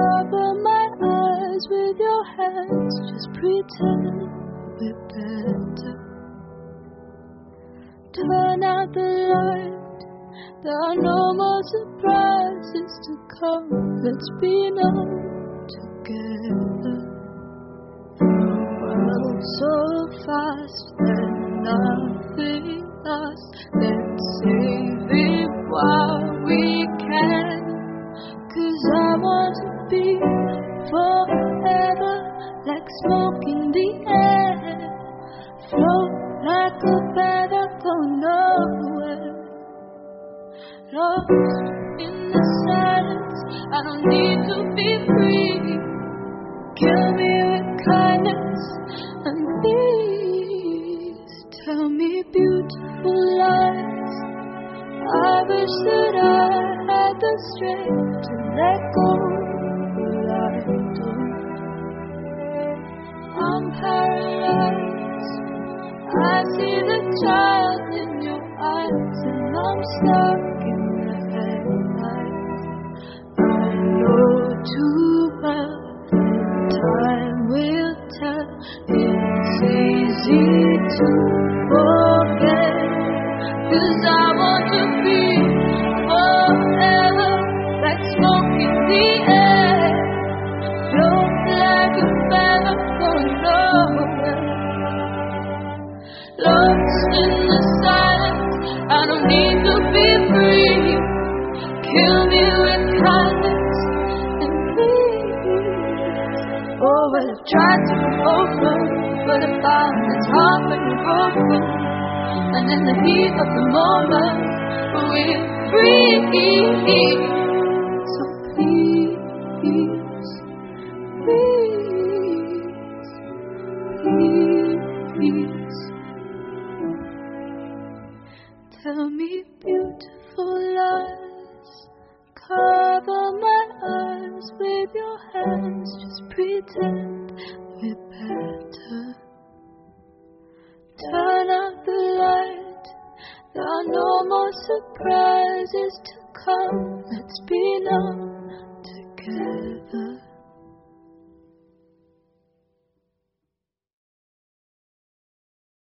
Cover my eyes with your hands, just pretend we're better. Turn out the light, there are no more surprises to come. Let's be numb together. World so fast and nothing lasts. Let's save it while we can. 'Cause I want to be forever, like smoke in the air. Float like a feather, go nowhere. Lost in the silence, I don't need to be free. Kill me with kindness and peace. Tell me beautiful lies. I wish that I had the strength to let go, but I don't. I'm paralyzed. I see the child in your eyes, and I'm stuck in the headlights. I know too well, time will tell. It's easy to forget, 'cause I want to be forever, like smoke in the air. Float like a feather, go nowhere. Lost in the silence, I don't need to be free. Kill me with kindness and peace. Oh, well, I've tried to be open, but I found it's hard when you're broken. And in the heat of the moment, we're free. So please, please, tell me beautiful lies. Cover my eyes with your hands, just pretend we're better. Turn out the light, there are no more surprises to come. Let's be numb together.